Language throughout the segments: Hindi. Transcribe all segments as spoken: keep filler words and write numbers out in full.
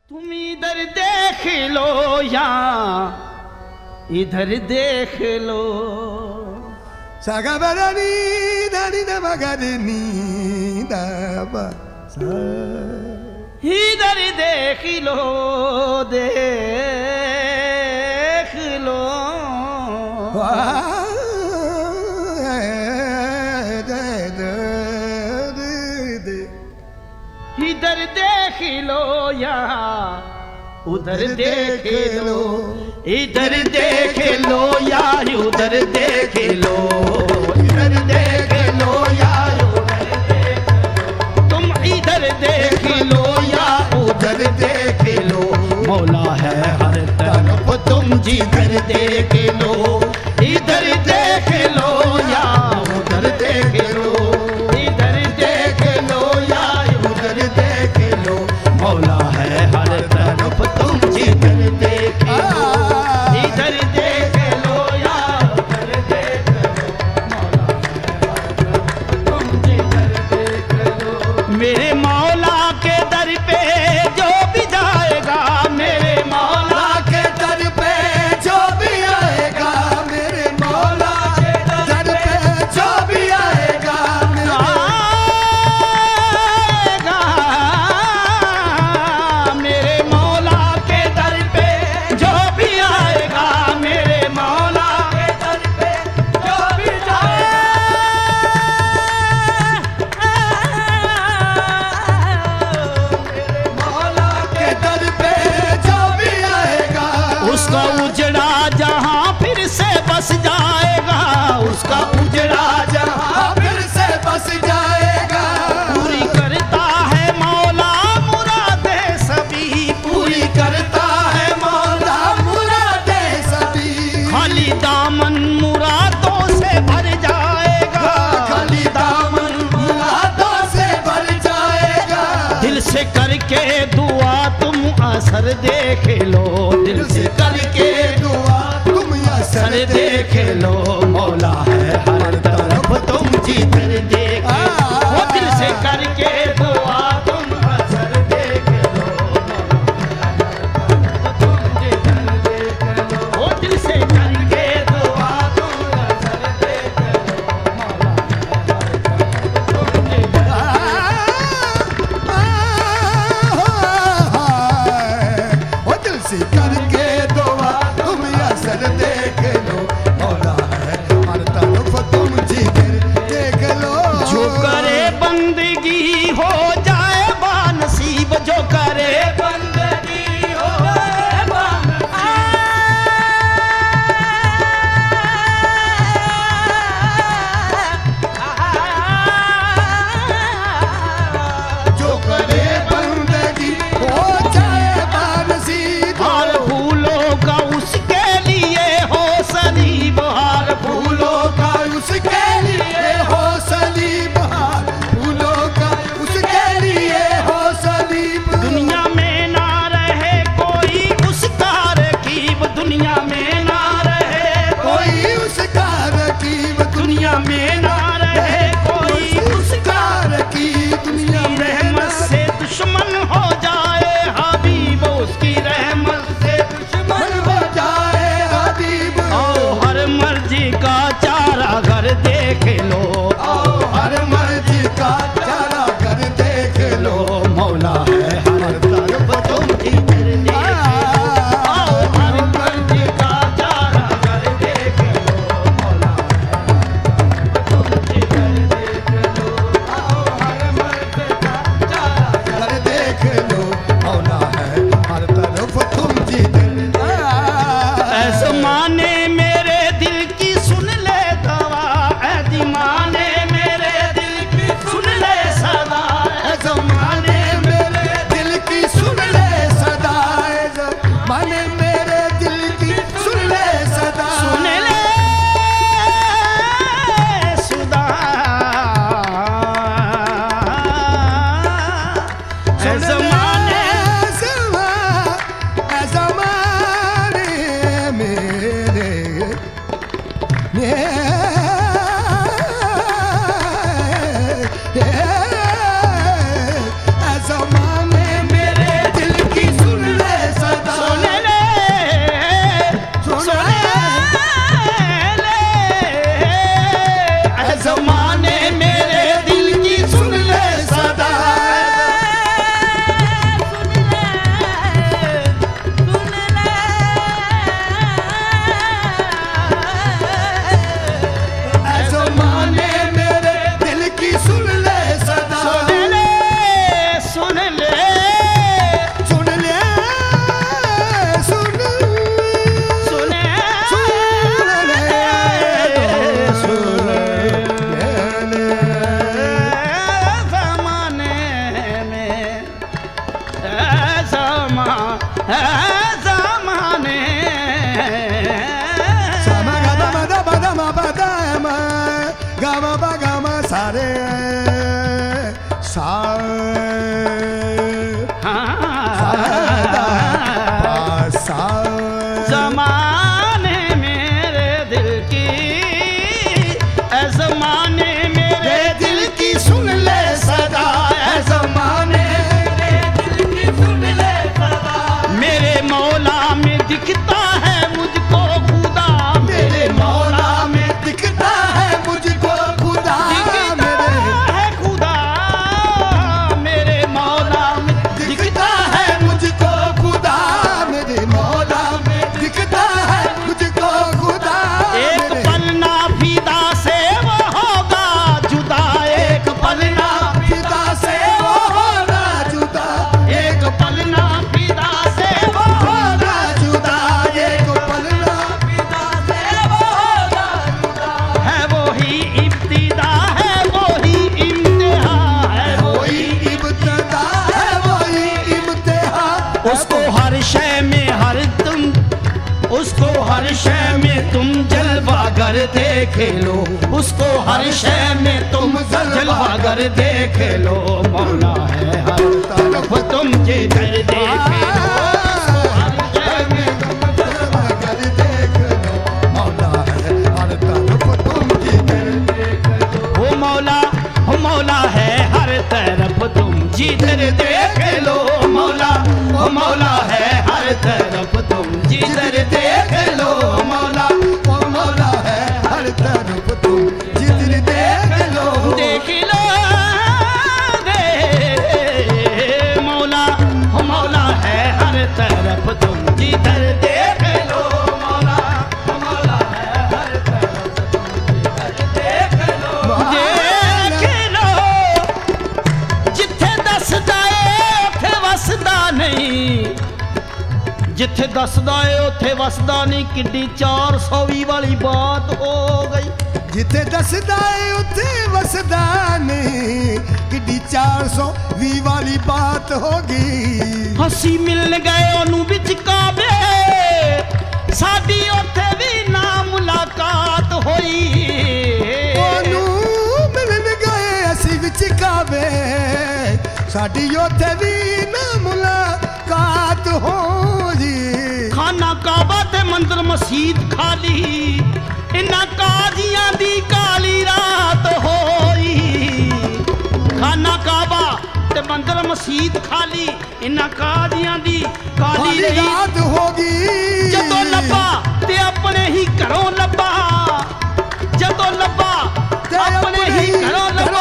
तुम इधर देख लो या इधर देख लो। सागाबारानी दानी दबागानी दाबा इधर देख लो देख लो। इधर देख लो या उधर देख लो। इधर देख लो या उधर देख लो। इधर देख लो या उधर देख लो। तुम इधर देख लो या उधर देख लो। मौला है हर तरफ तुम जिधर देख लो। इधर देख लो या उधर देख लो। इधर देख लो या उधर देख लो। मौला है हर तरफ तुम जिधर देख लो। इधर देख लो या उधर देख लो। तुम जिधर देख लो। मेरे मौला के दर पे जो भी जाएगा। मेरे मौला के दर पे जो भी आएगा। मेरे मौला के दर पे जो भी आएगा। आएगा मेरे मौला के दर पे जो भी आएगा। मेरे मौला के दर पे जो भी जाएगा। मेरे मौला के दर पे जो भी आएगा। उसका उजड़ा जहां फिर से बस जाएगा। उसका उजड़ा जहां फिर से बस जाएगा। पूरी करता है मौला मुरादे सभी। पूरी करता है मौला मुरादे सभी। खाली दामन मुरादों से भर जाएगा। खाली दामन मुरादों से भर जाएगा। दिल से करके दुआ तुम असर देख लो। दिल से करके दुआ तुम असर देख लो। मौला है हर तरफ तुम जिधर देख लो। वो दिल से करके दुआ तुम असर देख लो। तुम जिधर देख लो। वो दिल से करके दुआ तुम असर देख लो। मौला तुम जिधर वो दिल से करके दुआ तुम असर देख लो। मौला है हर तरफ तुम जिधर देख लो। जो करे बंदगी हो जमा जमाने sama gama bada bada ma bada ma gama ba gama sare sa sa जमाने मेरे दिल की ए जमाने मेरे दिल की सुन ले सदा ए जमाने मेरे दिल की सुन ले सदा मेरे मौला में दिखता है मुझको खुदा मेरे मौला में दिखता है मुझको खुदा दिखता है खुदा मेरे मौला में दिखता है मुझको खुदा मेरे मौला में दिखता है मुझको खुदा एक पल ना फिदा से वो होगा जुदा एक पल ना पिता से वो होना जुदा एक पल ना फिदा से वो होगा जुदा एक पलना फिदा से वो होगा जुदा है वही इब्तिदा है वही इम्तिहा है वही वही इब्तिदा है वही इम्तिहान उसको हर शय में हर तुम उसको हर शय में तुम जलवा कर देख लो उसको हर शय में तुम जलवा कर देख लो मौला है हर तरफ तुम जिधर देख लो उसको हर शय में तुम जलवा कर देख लो मौला है हर तरफ तुम जिधर देख लो वो मौला वो मौला है हर तरफ तुम जिधर देख लो मौला वो मौला है हर तरफ तुम जिधर देख लो मौला वो मौला है हर तरफ तुम जिधर देख लो देख लो रे मौला वो मौला है हर तरफ तुम जिधर देख लो मौला वो मौला है हर तरफ तुम जिधर देख लो देख लो जिथे दसदा ਏ ਉੱਥੇ ਵਸਦਾ ਨਹੀਂ ਜਿੱਥੇ ਦੱਸਦਾ ਏ ਉੱਥੇ ਵਸਦਾ ਨਹੀਂ ਕਿੱਡੀ ਚਾਰ ਸੌ ਵੀਹ ਵਾਲੀ ਬਾਤ ਹੋ ਗਈ ਜਿੱਥੇ ਦੱਸਦਾ ਏ ਉੱਥੇ ਵਸਦਾ ਨਹੀਂ ਕਿੱਡੀ ਚਾਰ ਸੌ ਵੀਹ ਵਾਲੀ ਬਾਤ ਹੋ ਗਈ ਅਸੀਂ ਮਿਲਣ ਗਏ ਉਹਨੂੰ ਵਿੱਚ ਕਾਬੇ ਸਾਡੀ ਉੱਥੇ ਵੀ ਨਾ ਮੁਲਾਕਾਤ ਹੋਈ ਉਹਨੂੰ ਮਿਲਣ ਗਏ ਅਸੀਂ ਵਿੱਚ ਕਾਬੇ ਸਾਡੀ ਉੱਥੇ ਵੀ ਨਾ ਮੁਲਾਕਾਤ ਹੋਈ ਖਾਨਾ ਕਾਬਾ ਤੇ ਮੰਦਰ ਮਸਜਿਦ ਖਾਲੀ ਇਨਾਂ ਕਾਜ਼ੀਆਂ ਦੀ ਕਾਲੀ ਰਾਤ ਹੋਈ ਖਾਨਾ ਕਾਬਾ ਤੇ ਮੰਦਰ ਮਸਜਿਦ ਖਾਲੀ ਇਨਾਂ ਕਾਜ਼ੀਆਂ ਦੀ ਕਾਲੀ ਕਾਲੀ ਰਹੀ ਰਾਤ ਹੋ ਗਈ ਜਦੋਂ ਲੱਭਾ ਤੇ ਆਪਣੇ ਹੀ ਘਰੋਂ ਲੱਭਾ ਜਦੋਂ ਲੱਭਾ ਤੇ ਆਪਣੇ ਹੀ ਘਰੋਂ ਲੱਭਾ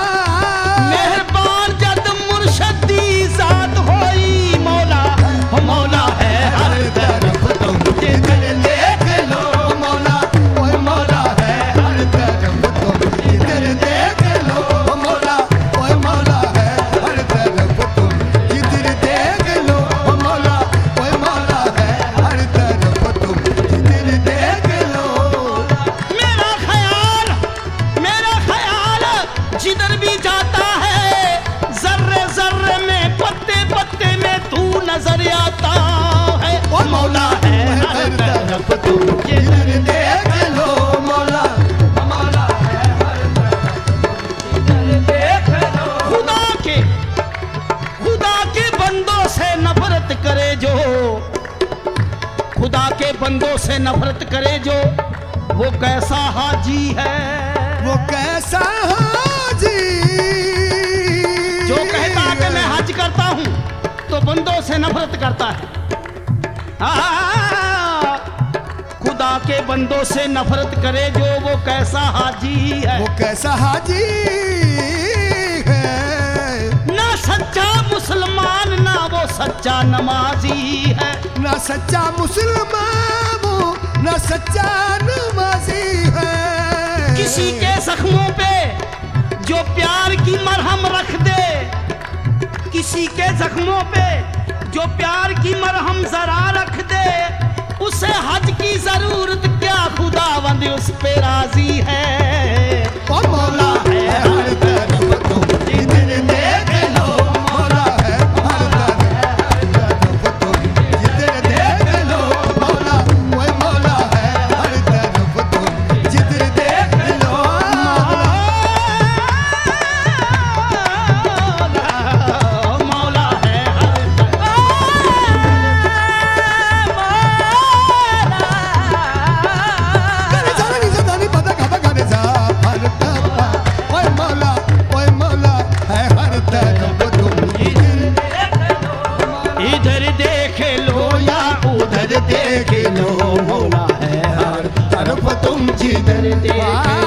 ਮਿਹਰਬਾਨ ਜਦ ਮੁਰਸ਼ਦ ਦੀ ਜ਼ਾਤ ਹੋਈ ਮੌਲਾ ਹੋ ਮੌਲਾ ਹੈ ਹਰ ਤਰਫ ਤੁਮ ਜਿਧਰ ਦੇਖ ਲੋ ਮੌਲਾ ਓਏ ਮੌਲਾ ਹੈ ਹਰ ਤਰਫ ਤੁਮ ਜਿੱਧਰ ਦੇਖ ਲੋ ਮੌਲਾ ਓਏ ਮੌਲਾ ਹੈ ਹਰ ਤਰਫ ਤੁਮ ਜਿੱਧਰ ਦੇਖ ਲੋ ਮੌਲਾ ਓਏ ਮੌਲਾ ਹੈ ਹਰ ਤਰਫ ਤੁਮ ਜਿੱਧਰ ਦੇਖ ਲੋ मेरा ख्याल मेरा ख्याल जिधर भी जाता है जर्रे जर्रे में पत्ते पत्ते में तू नजर आता है ओ मौला है हर तरफ तू जिधर देख लो मौला मौला है हर तरफ जिधर देख लो खुदा के खुदा के बंदों से नफरत करे जो खुदा के बंदों से नफरत करे जो वो कैसा हाजी है वो कैसा हाजी जो कहता है कि मैं हज करता हूँ तो बंदों से नफरत करता है आ, खुदा के बंदों से नफरत करे जो वो कैसा हाजी है वो कैसा हाजी है ना सच्चा मुसलमान ना वो सच्चा नमाजी है ना सच्चा मुसलमान वो ना सच्चा नमाजी है किसी के जख्मों पे जो प्यार की मरहम रख दे किसी के जख्मों पे जो प्यार की मरहम जरा रख दे उसे हज की जरूरत क्या खुदावंद उस पे राजी है ओ मौला है हर तरफ तुम जिधर देख लो मौला है हर तरफ देख